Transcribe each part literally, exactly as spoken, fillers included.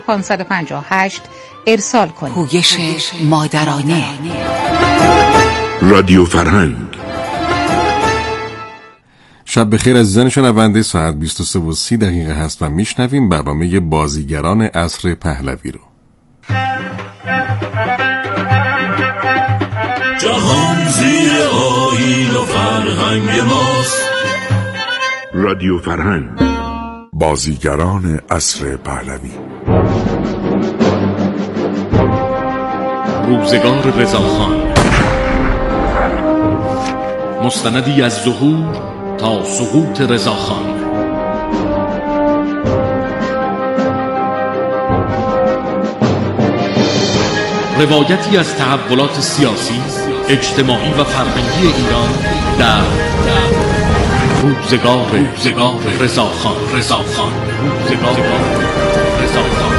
پانصد و پنجاه و هشت ارسال کنید. پویش مادرانه. رادیو فرهنگ. شب بخیر عزیزان شنونده، ساعت بیست و سه و سی دقیقه هست و میشنویم برنامه بازیگران عصر پهلوی رو. جهان زیر آیین و فرهنگ ماست. رادیو فرهنگ. بازیگران عصر پهلوی. روزگار رضاخان، مستندی از ظهور تا سقوط رضاخان. روایتی از تحولات سیاسی، اجتماعی و فرهنگی ایران در روزگار روزگار رضاخان رضاخان روزگار رضاخان.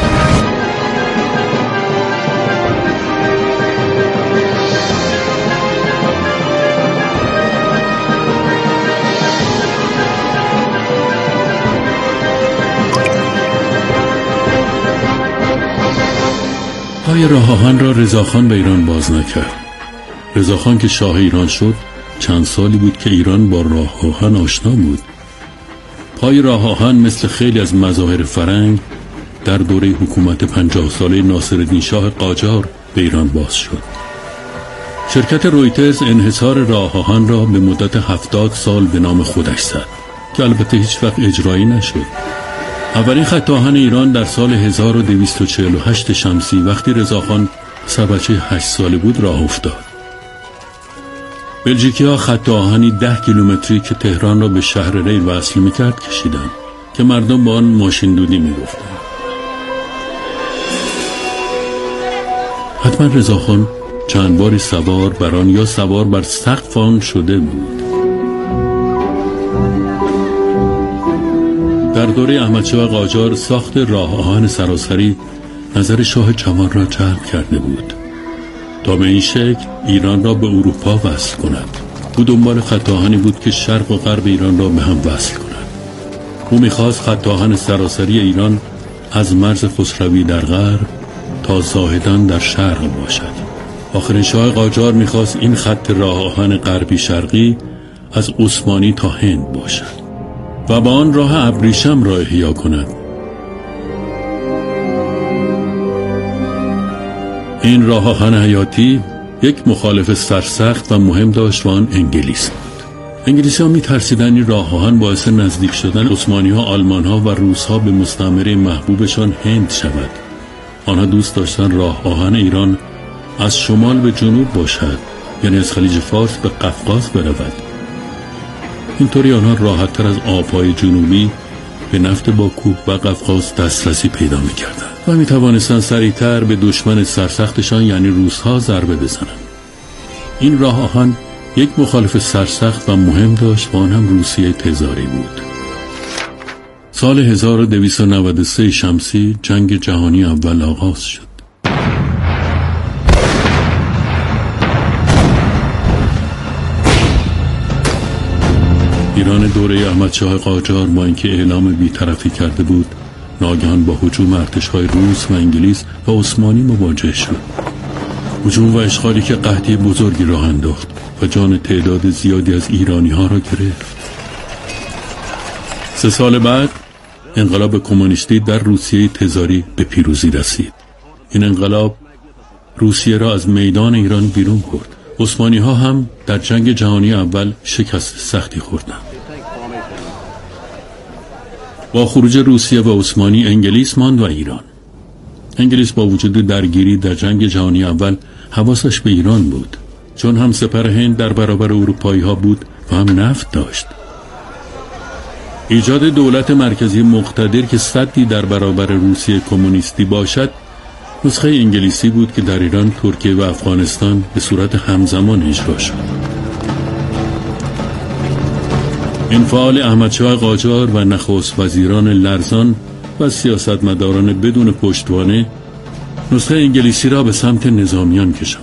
پای راه آهن را رضاخان به ایران باز نکرد. رضاخان که شاه ایران شد چند سالی بود که ایران با راه آهن آشنا بود. پای راه آهن مثل خیلی از مظاهر فرنگ در دوره حکومت پنجاه ساله ناصرالدین شاه قاجار به ایران باز شد. شرکت رویترز انحصار راه آهن را به مدت هفتاد سال به نام خودش زد که البته هیچ وقت اجرایی نشد. اولین خط آهن ایران در سال هزار و دویست و چهل و هشت شمسی وقتی رضاخان سه بچه هشت ساله بود راه افتاد. بلژیکی ها خط آهنی ده کیلومتری که تهران را به شهر ری وصل میکرد کشیدند که مردم با آن ماشین دودی میگفتند. حتما رضاخان چند باری سوار بر آن یا سوار بر سقف آن شده بود. در دوره احمدشاه قاجار ساخت راه آهن سراسری نظر شاه جوان را جلب کرده بود تا به این شکل ایران را به اروپا وصل کند. او دنبال خط آهنی بود که شرق و غرب ایران را به هم وصل کند. او می‌خواست خط آهن سراسری ایران از مرز خسروی در غرب تا زاهدان در شرق باشد. آخرین شاه قاجار می‌خواست این خط راه آهن غربی شرقی از عثمانی تا هند باشد و با آن راه ابریشم را احیا کند. این راه آهن حیاتی یک مخالف سرسخت و مهم داشت و آن انگلیس بود. انگلیسی ها می ترسیدن این راه آهن باعث نزدیک شدن عثمانی ها، آلمان ها و روس ها به مستعمره محبوبشان هند شود. آنها دوست داشتن راه آهن ایران از شمال به جنوب باشد، یعنی از خلیج فارس به قفقاز برود. اینطوری آنها راحت تر از آبهای جنوبی به نفت باکو و قفقاز دسترسی پیدا می کردن و می توانستن سریعتر به دشمن سرسختشان یعنی روس‌ها ضربه بزنند. این راه آهن یک مخالف سرسخت و مهم داشت و آن هم روسیه تزاری بود. سال هزار و دویست و نود و سه شمسی جنگ جهانی اول آغاز شد. ایران دوره احمدشاه قاجار با اینکه اعلام بی‌طرفی کرده بود ناگهان با هجوم ارتش‌های روس و انگلیس و عثمانی مواجه شد. هجوم و اشغالی که قحطی بزرگی راه انداخت و جان تعداد زیادی از ایرانی‌ها را گرفت. سه سال بعد انقلاب کمونیستی در روسیه تزاری به پیروزی رسید. این انقلاب روسیه را از میدان ایران بیرون برد. عثمانی ها هم در جنگ جهانی اول شکست سختی خوردند. با خروج روسیه و عثمانی انگلیس ماند و ایران. انگلیس با وجود درگیری در جنگ جهانی اول حواسش به ایران بود، چون هم سپر هند در برابر اروپایی ها بود و هم نفت داشت. ایجاد دولت مرکزی مقتدر که سدی در برابر روسیه کمونیستی باشد نسخه انگلیسی بود که در ایران، ترکیه و افغانستان به صورت همزمان اجرا شد. انفعال احمدشاه قاجار و نخست وزیران لرزان و سیاستمداران بدون پشتوانه نسخه انگلیسی را به سمت نظامیان کشاند.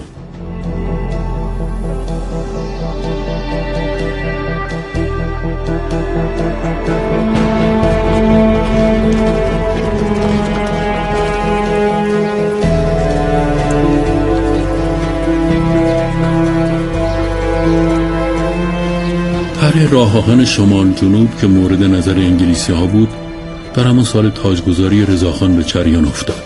راه آهن شمال جنوب که مورد نظر انگلیسی ها بود در همان سال تاجگذاری رضاخان به جریان افتاد.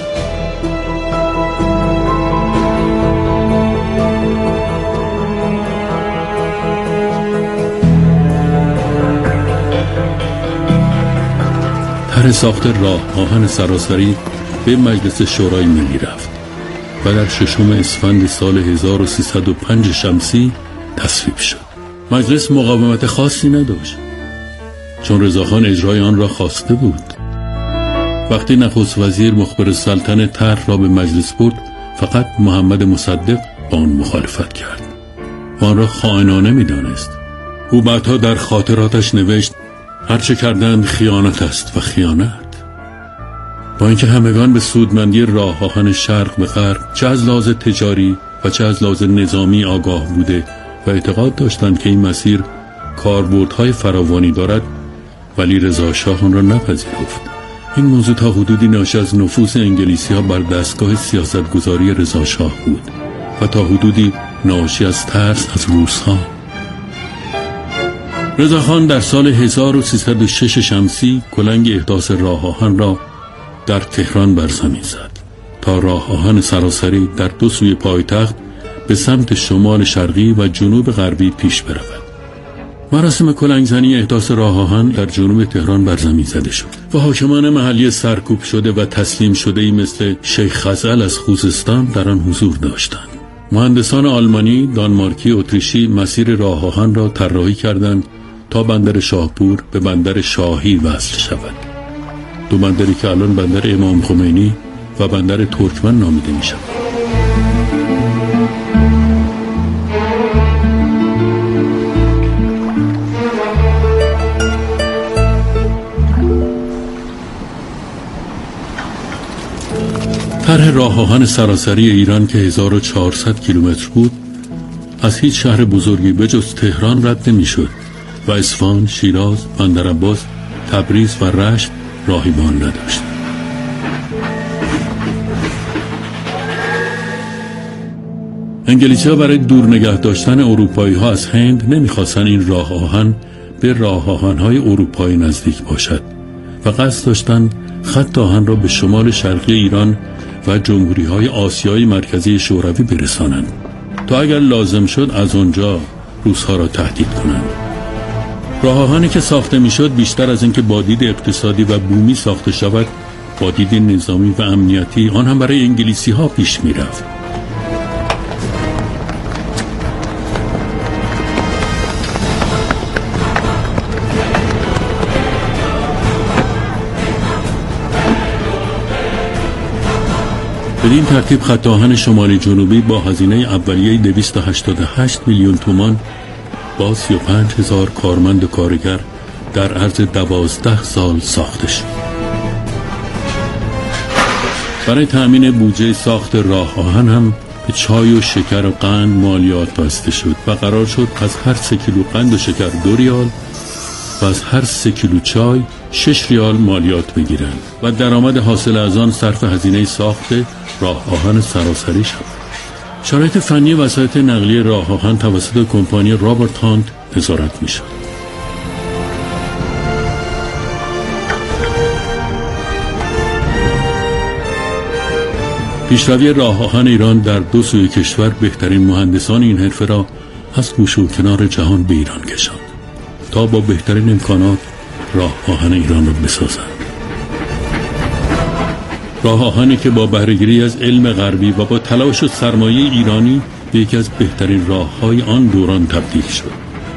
طرح ساخت راه آهن سراسری به مجلس شورای ملی رفت و در ششم اسفند سال هزار و سیصد و پنج شمسی تصویب شد. مجلس مقاومت خاصی نداشت چون رضاخان اجرای آن را خواسته بود. وقتی نخست وزیر مخبر سلطنه طرح را به مجلس برد فقط محمد مصدق با آن مخالفت کرد و آن را خائنانه می دانست. او بعدها در خاطراتش نوشت هرچه کردند خیانت است و خیانت. با اینکه همگان به سودمندی راه آهن شرق به غرب چه از لحاظ تجاری و چه از لحاظ نظامی آگاه بوده و اعتقاد داشتند که این مسیر کاربردهای فراوانی دارد، ولی رضا شاه آن را نپذیرفت. این موضوع تا حدودی ناشی از نفوذ انگلیسی‌ها بر دستگاه سیاستگذاری رضا شاه بود و تا حدودی ناشی از ترس از روس‌ها. رضاخان در سال هزار و سیصد و شش شمسی کلنگ احداث راه آهن را در تهران بر زمین زد تا راه آهن سراسری در دو سوی پایتخت به سمت شمال شرقی و جنوب غربی پیش برود. مراسم کلنگزنی احداث راه آهن در جنوب تهران بر زمین زده شد و حاکمان محلی سرکوب شده و تسلیم شده‌ای مثل شیخ خزعل از خوزستان در آن حضور داشتند. مهندسان آلمانی، دانمارکی، اتریشی مسیر راه آهن را طراحی کردند تا بندر شاهپور به بندر شاهی وصل شود. دو بندری که الان بندر امام خمینی و بندر ترکمن نامیده می شود. طرح راه آهن سراسری ایران که هزار و چهارصد کیلومتر بود از هیچ شهر بزرگی به جز تهران رد نمی شد و اصفهان، شیراز، بندرعباس، تبریز و رشت راهی به آن نداشت. انگلیسی‌ها برای دور نگه داشتن اروپایی‌ها از هند نمی‌خواستند این راه آهن به راه آهن‌های اروپایی نزدیک باشد و قصد داشتند خط آهن را به شمال شرقی ایران و جمهوری‌های آسیای مرکزی شوروی برسانند تا اگر لازم شد از آنجا روس‌ها را تهدید کنند. راه آهنی که ساخته میشد بیشتر از اینکه با دید اقتصادی و بومی ساخته شود، با دید نظامی و امنیتی آن هم برای انگلیسی ها پیش می رفت. بدین ترتیب خط آهن شمالی جنوبی با هزینه اولیه دویست و هشتاد و هشت میلیون تومان با سی و پنج هزار کارمند و کارگر در عرض دوازده سال ساخته شد. برای تأمین بودجه ساخت راه آهن هم به چای و شکر و قند مالیات بسته شد و قرار شد از هر سه کیلو قند و شکر دو ریال و از هر سه کیلو چای شش ریال مالیات بگیرند و درآمد حاصل از آن صرف هزینه ساخت راه آهن سراسری شد. شرایط فنی وسایط نقلیه راه آهن توسط کمپانی رابرت هانت نظارت می‌شد. پیشروی راه آهن ایران در دو سوی کشور بهترین مهندسان این حرفه را از گوشه و کنار جهان به ایران کشاند تا با بهترین امکانات راه آهن ایران را بسازند. راه آهنی که با بهره‌گیری از علم غربی و با تلاش و سرمایه ایرانی به یکی از بهترین راه‌های آن دوران تبدیل شد.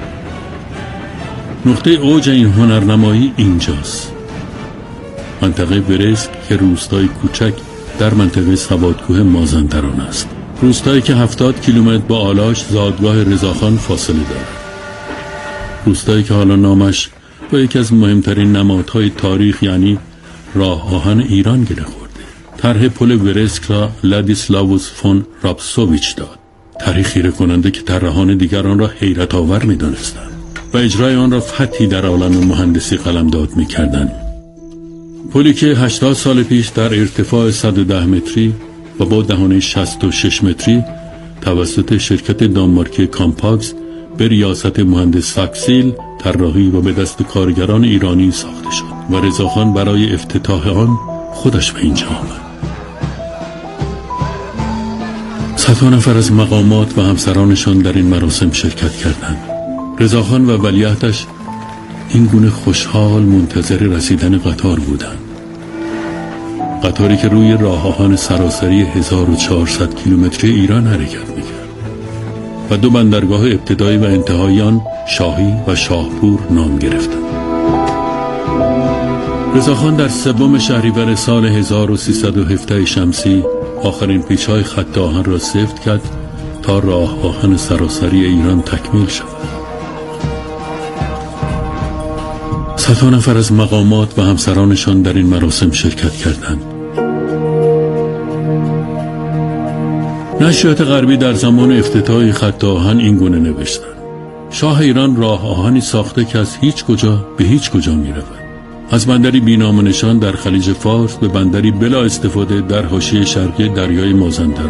نقطه اوج این هنرنمایی اینجاست. منطقه برسک که روستای کوچک در منطقه سوادکوه مازندران است. روستایی که هفتاد کیلومتر با آلاش زادگاه رضاخان فاصله دارد. روستایی که حالا نامش با یکی از مهمترین نمادهای تاریخ یعنی راه آهن ایران گره خورده. طرح پل ورسک را لادیسلاوس فون رابسوویچ داد. طرحی خیره کننده که طراحان دیگران را حیرت آور می دانستند و اجرای آن را فتحی در عالم مهندسی قلمداد می کردند. پلی که هشتاد سال پیش در ارتفاع صد و ده متری و با دهانه شصت و شش متری توسط شرکت دانمارکی کامپاکس به ریاست مهندس فکسیل طراحی و به دست کارگران ایرانی ساخته شد و رضاخان برای افتتاح آن خودش به اینجا آمد. صدها نفر از مقامات و همسرانشان در این مراسم شرکت کردند. رضاخان و ولیعهدش این گونه خوشحال منتظر رسیدن قطار بودند. قطاری که روی راه آهن سراسری هزار و چهارصد کیلومتری ایران حرکت می‌کرد و دو بندرگاه ابتدایی و انتهایی آن شاهی و شاهپور نام گرفتند. رضاخان در سوم شهریور سال هزار و سیصد و هفده شمسی آخرین پیچ‌های خط آهن را سفت کرد تا راه آهن سراسری ایران تکمیل شود. صدها نفر از مقامات و همسرانشان در این مراسم شرکت کردند. نشریات غربی در زمان افتتاح خط آهن این گونه نوشتند: شاه ایران راه آهنی ساخته که از هیچ کجا به هیچ کجا می رود. از بندری بی‌نام و نشان در خلیج فارس به بندری بلا استفاده در حاشیه شرقی دریای مازندران.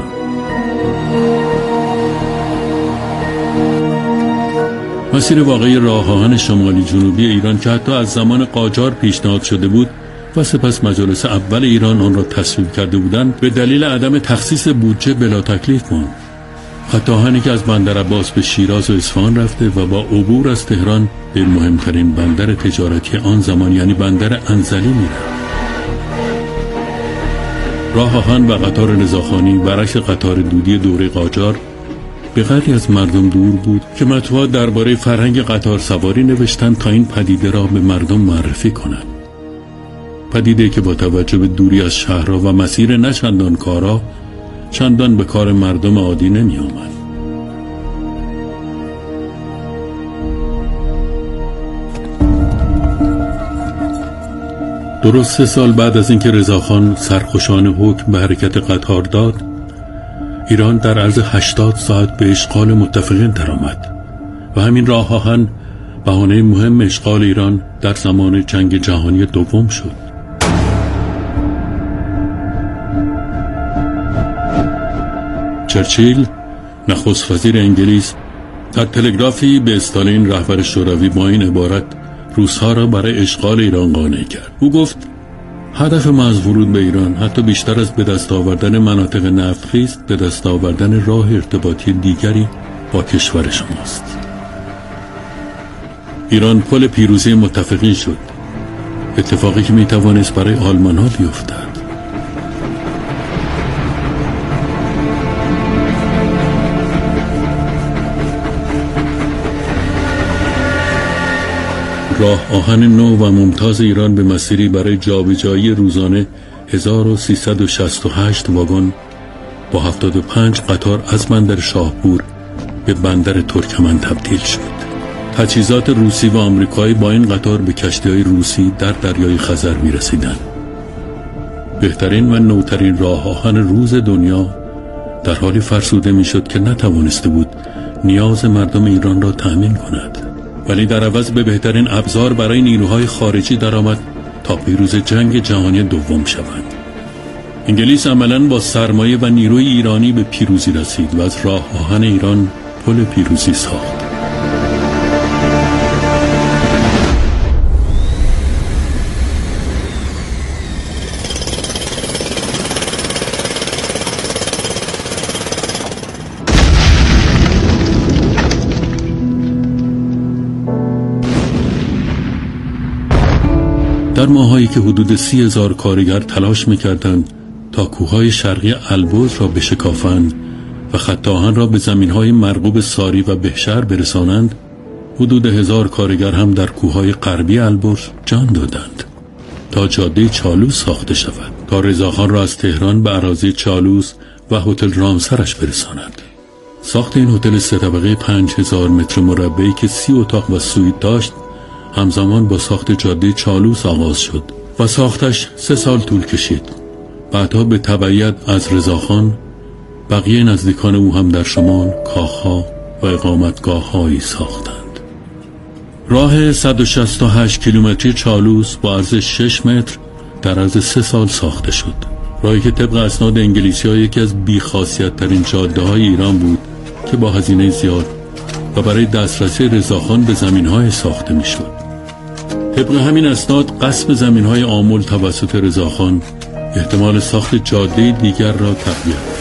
مسیر واقعی راه آهن شمالی جنوبی ایران که حتی از زمان قاجار پیشنهاد شده بود و سپس مجالس اول ایران آن را تصویب کرده بودند، به دلیل عدم تخصیص بودجه بلا تکلیف ماند. خط آهنی که از بندر عباس به شیراز و اصفهان رفته و با عبور از تهران به مهمترین بندر تجارتی آن زمان یعنی بندر انزلی می‌رفت. راه آهن و قطار رضاخانی برعکس قطار دودی دوره قاجار به قدری از مردم دور بود که مطبوعات درباره فرهنگ قطار سواری نوشتند تا این پدیده را به مردم معرفی کنند. پدیده که با توجه به دوری از شهرها و مسیر نچندان کارا چندان به کار مردم عادی نمی آمد. درست سه سال بعد از اینکه رضاخان سرخوشانه حکم به حرکت قطار داد، ایران در عرض هشتاد ساعت به اشغال متفقین درآمد و همین راه آهن بهانه مهم اشغال ایران در زمان جنگ جهانی دوم شد. چرچیل نخست وزیر انگلیس در تلگرافی به استالین رهبر شوروی با این عبارت روس‌ها را برای اشغال ایران قانع کرد. او گفت هدف ما از ورود به ایران حتی بیشتر از به دست آوردن مناطق نفتخیز به دست آوردن راه ارتباطی دیگری با کشور شماست. ایران پل پیروزی متفقین شد، اتفاقی که میتوانست برای آلمان ها بیفتد. راه آهن نو و ممتاز ایران به مسیری برای جابجایی روزانه هزار و سیصد و شصت و هشت واگن با هفتاد و پنج قطار از بندر شاهپور به بندر ترکمن تبدیل شد. تجهیزات روسی و آمریکایی با این قطار به کشتی‌های روسی در دریای خزر می‌رسیدند. بهترین و نوترین راه آهن روز دنیا در حالی فرسوده می‌شد که نتوانسته بود نیاز مردم ایران را تأمین کند، ولی در عوض به بهترین ابزار برای نیروهای خارجی درآمد تا پیروز جنگ جهانی دوم شوند. انگلیس عملاً با سرمایه و نیروی ایرانی به پیروزی رسید و از راه آهن ایران پل پیروزی ساخت. در ماهایی که حدود سی هزار کارگر تلاش می‌کردند تا کوههای شرقی البرز را بشکافند و خط آهن را به زمینهای مرغوب ساری و بهشهر برسانند، حدود هزار کارگر هم در کوههای غربی البرز جان دادند تا جاده چالوس ساخته شود، تا رضاخان را از تهران به اراضی چالوس و هتل رامسرش برساند. ساخت این هتل سه طبقه پنج هزار متر مربعی که سی اتاق و سویت داشت همزمان با ساخت جاده چالوس آغاز شد و ساختش سه سال طول کشید. بعدها به تبعیت از رضاخان بقیه نزدیکان او هم در شمال کاخها و اقامتگاه‌هایی ساختند. راه صد و شصت و هشت کیلومتری چالوس با عرض شش متر در عرض سه سال ساخته شد. راهی که طبق اسناد انگلیسی‌ها یکی از بی‌خاصیت‌ترین جاده‌های ایران بود که با هزینه زیاد و برای دسترسی رضاخان به زمین‌های ساخته می‌شد. طبق همین اسناد غصب زمین‌های آمل توسط رضاخان احتمال ساخت جاده دیگر را تقویت کرد.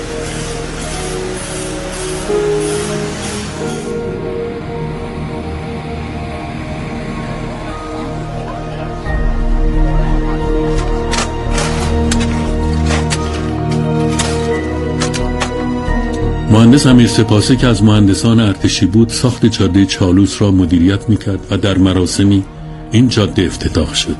مهندس امیر سپاسی که از مهندسان ارتشی بود ساخت جاده چالوس را مدیریت میکرد و در مراسمی این جاده افتتاح شد.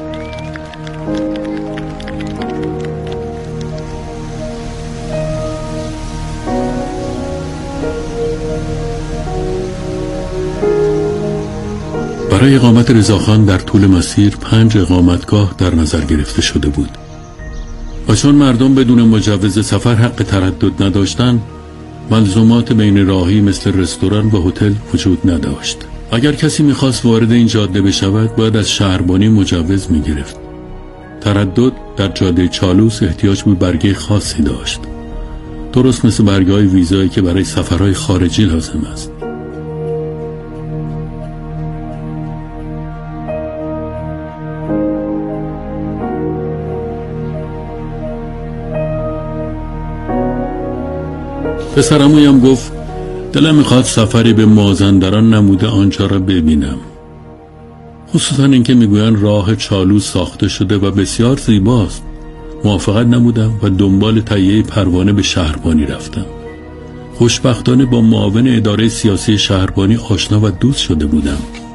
برای اقامت رضاخان در طول مسیر پنج اقامتگاه در نظر گرفته شده بود و چون مردم بدون مجوز سفر حق تردد نداشتند، ملزومات بین راهی مثل رستوران و هتل وجود نداشت. اگر کسی میخواست وارد این جاده بشود باید از شهربانی مجوز میگرفت. تردد در جاده چالوس احتیاج به برگه خاصی داشت، درست مثل برگه های ویزایی که برای سفرهای خارجی لازم است. پسرعمویم گفت دلم میخواد سفری به مازندران نموده آنجا را ببینم، خصوصا اینکه میگویند راه چالوس ساخته شده و بسیار زیباست. موافقت نمودم و دنبال تهیه پروانه به شهربانی رفتم. خوشبختانه با معاون اداره سیاسی شهربانی آشنا و دوست شده بودم.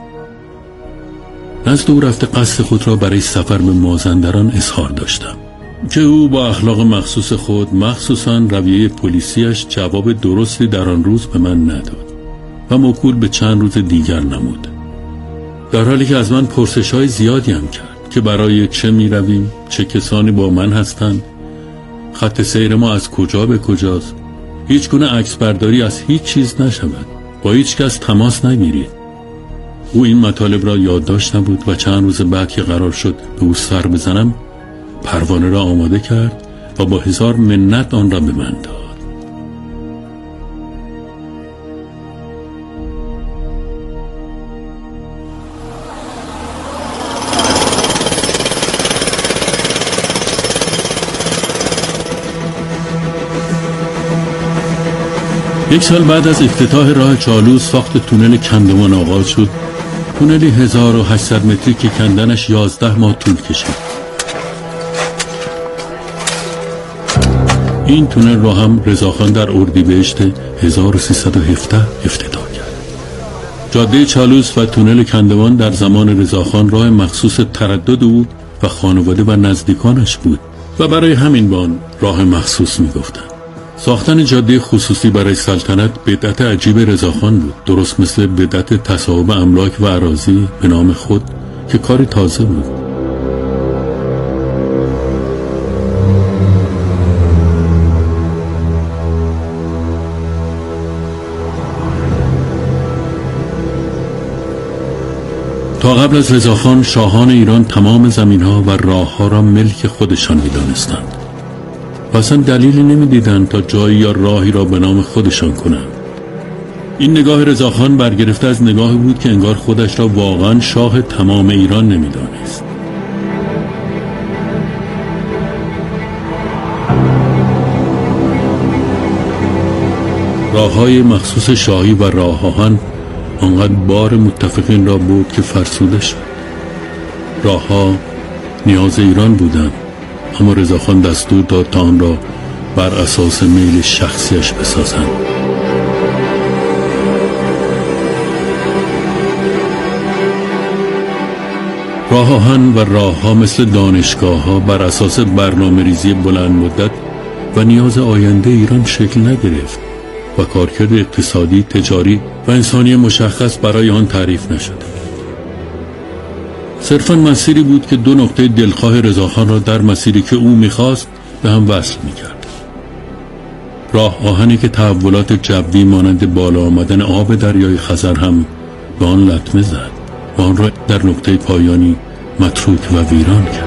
نزد او رفته قصد خود را برای سفر به مازندران اظهار داشتم که او با اخلاق مخصوص خود، مخصوصاً رویه پلیسیش، جواب درستی در آن روز به من نداد و موکول به چند روز دیگر نمود، در حالی که از من پرسش‌های زیادی هم کرد که برای چه می رویم، چه کسانی با من هستند، خط سیر ما از کجا به کجاست، هیچ گونه عکس برداری از هیچ چیز نشود، با هیچ کس تماس نگیرید. او این مطالب را یادداشت نبود و چند روز بعد که قرار شد به او سر بزنم پروانه را آماده کرد و با هزار منت آن را به من داد. یک سال بعد از افتتاح راه چالوس ساخت تونل کندوان آغاز شد. تونلی هزار و هشتصد متری که کندنش یازده ماه طول کشید. این تونل را هم رضاخان در اردیبهشت هزار و سیصد و هفده افتتاح کرد. جاده چالوس و تونل کندوان در زمان رضاخان راه مخصوص تردد او و خانواده و نزدیکانش بود و برای همین به آن راه مخصوص می گفتند. ساختن جاده خصوصی برای سلطنت بدعت عجیب رضاخان بود، درست مثل بدعت تصاحب املاک و اراضی به نام خود که کاری تازه بود. تا قبل از رضاخان شاهان ایران تمام زمین‌ها و راه‌ها را ملک خودشان می‌دانستند و اصلا دلیلی نمی‌دیدند تا جایی یا راهی را به نام خودشان کنند. این نگاه رضاخان برگرفته از نگاهی بود که انگار خودش را واقعاً شاه تمام ایران نمی‌دانست. راه‌های مخصوص شاهی و راه آهن آنقدر بار متفقین را بود که فرسوده شد. راه‌ها نیاز ایران بودند، اما رضاخان دستور داد تا آن را بر اساس میل شخصیش بسازند. راه آهن و راه‌ها مثل دانشگاه‌ها بر اساس برنامه‌ریزی بلند مدت و نیاز آینده ایران شکل نگرفت و کارکرد اقتصادی، تجاری و انسانی مشخص برای آن تعریف نشده. صرفاً مسیری بود که دو نقطه دلخواه رضاخان را در مسیری که او می‌خواست به هم وصل می‌کرد. راه آهنی که تحولات جوی مانند بالا آمدن آب دریای خزر هم به آن لطمه زد و آن را در نقطه پایانی متروک و ویران کرد.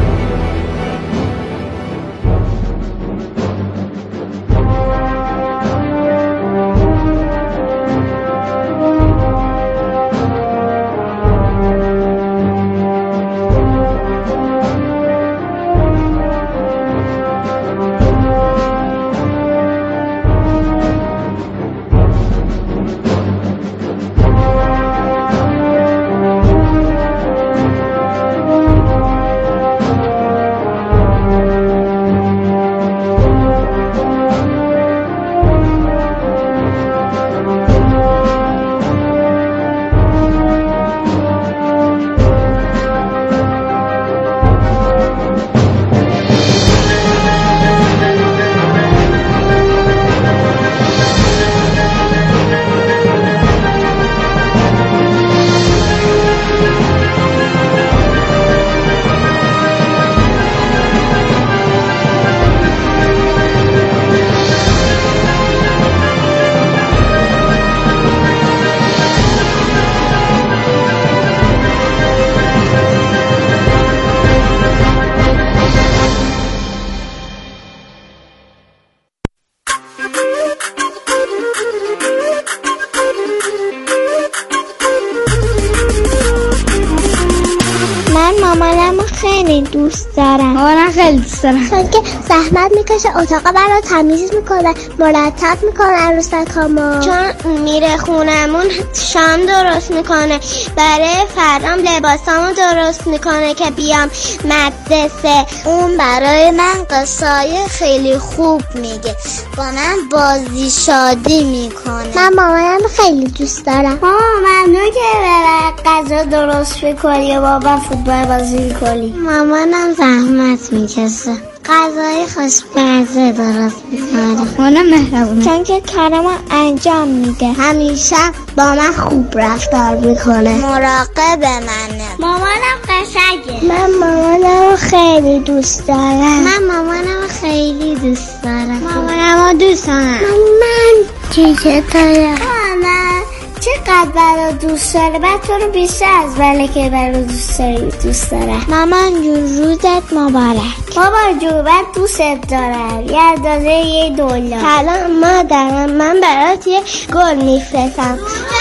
دارم. مامانم خیلی دوست دارم چون که زحمت میکشه، اتاقا برا تمیز میکنه، مرتب میکنه عروسکامو. چون میره خونمون شام درست میکنه، برای فردام لباسامو درست میکنه که بیام مدرسه. اون برای من قصای خیلی خوب میگه، با من بازی شادی میکنه. من مامانم خیلی دوست دارم. مامان ممنون که برای غذا درست میکنی و بابا فوتبال بازی میکنی. مامانم زحمت میکشه، غذای خوشمزه درست میکنه. مامانم مهربونه چون که کارمو انجام میده، همیشه با من خوب رفتار میکنه، مراقب منه. مامانم قشنگه. من مامانم خیلی دوست دارم. من مامانم خیلی دوست دارم. مامانم دوست دارم. من چیزه دارم. مامان چقدر برا دوست داره، بعد تو رو بیشتر از بله که برا دوست داری دوست داره. مامان جون روزت مبارک. بابا جون بعد دوست دارم، یه اندازه یه دلار. سلام مادرم، من برات یه گل میفرستم.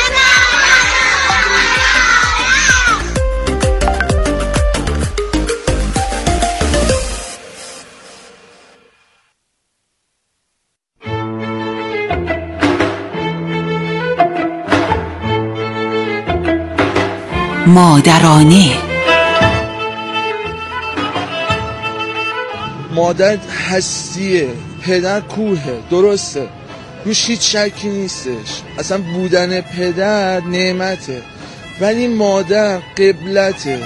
مادرانه. مادر هستیه، پدر کوهه، درسته، روش هیچ شکی نیستش. اصلا بودن پدر نعمته، ولی مادر قبلته.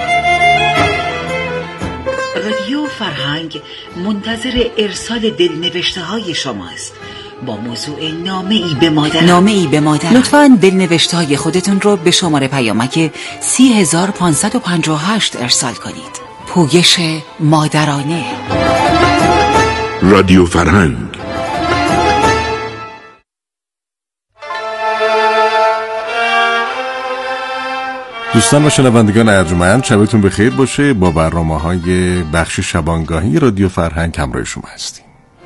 رادیو فرهنگ منتظر ارسال دلنوشته های شماست با موضوع نامه ای به مادر. نامه ای به مادر. لطفاً دلنوشته های خودتون رو به شماره پیامک سی هزار پانصد و پنجاه و هشت ارسال کنید. پویش مادرانه. رادیو فرهنگ. دوستان و شنوندگان ارجمند، شبتون بخیر باشه. با برنامه‌های بخش شبانگاهی رادیو فرهنگ همراه شما هستیم.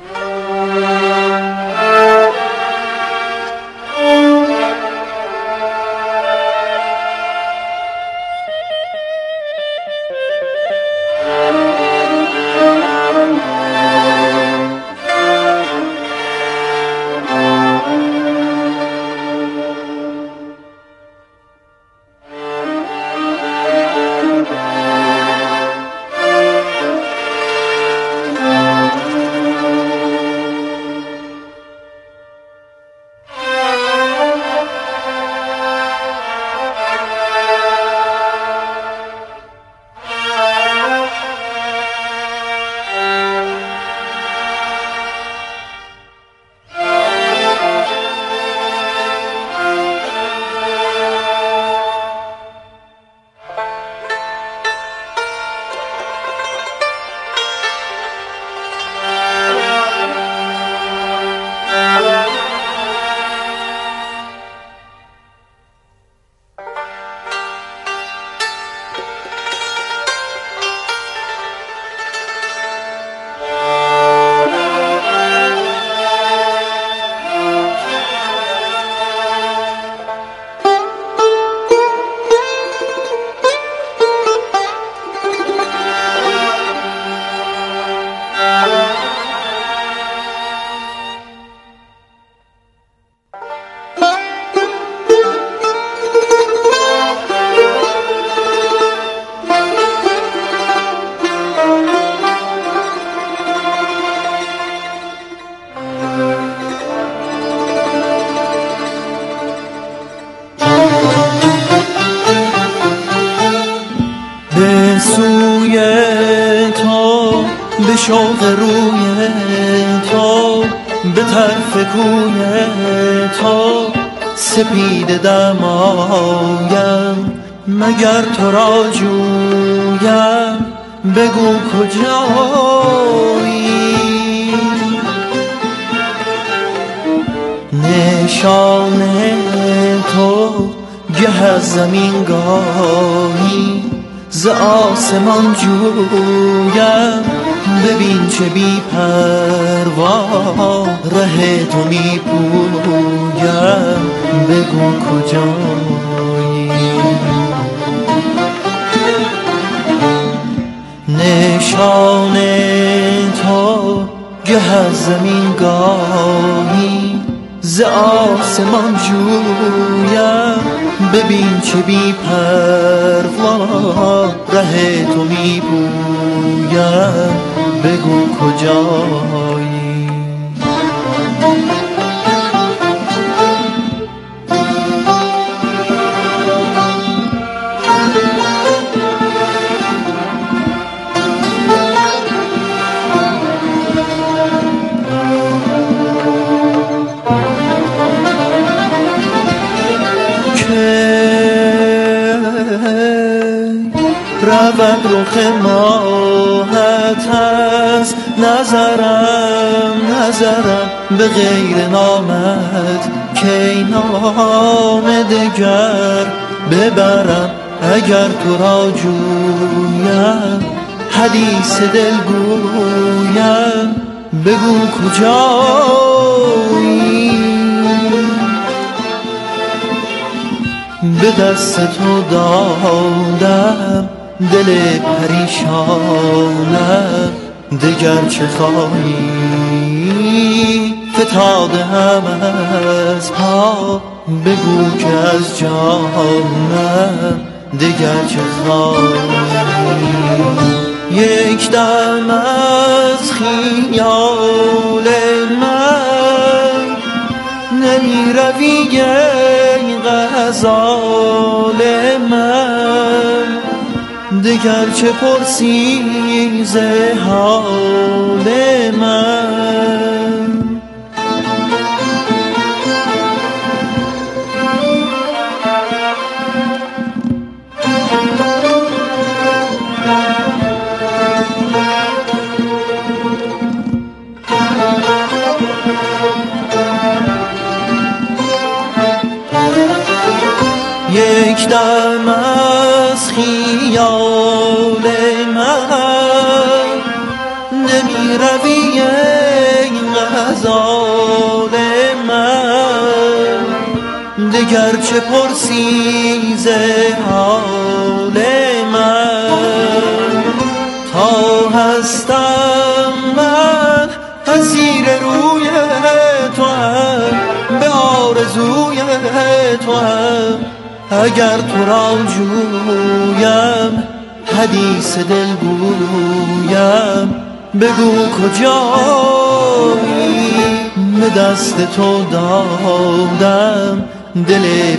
شوق روی تو به طرف کوی تو سپید دمایم، مگر تو را جویم بگو کجایی. نشان تو گه از زمین گاهی ز آسمان جویم، ببین چه بی پروا ره تو می پویم بگو کجایی. نشان تو گه از زمین گاهی ز آسمان جویم ببین چه بی پروا ره تو می پویم بگو کجایی رود رخ ماهت از نظرم نظرم به غیر نامت کی نام دگر ببرم اگر تو را جویم حدیث دل گویم بگو کجایی به دست تو دادم دل پریشانم دگر چه خواهی فتاده هم از پا بگو که از جانم دگر چه خواهی یک دم از خیال من نمی روی ای غزال من دگر چه پرسی ز حال من یک دم از خیال من نمی روی ای غزال من دگر چه پرسی ز حال من تا هستم من اسیر روی تو هم به آرزوی تو هم اگر تو را جویم حدیث دل گویم بگو کجایی به دست تو دادم دل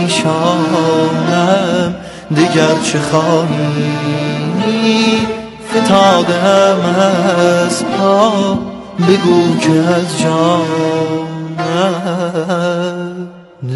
پریشانم دگر چه خواهی فتادم از پا بگو که از جانم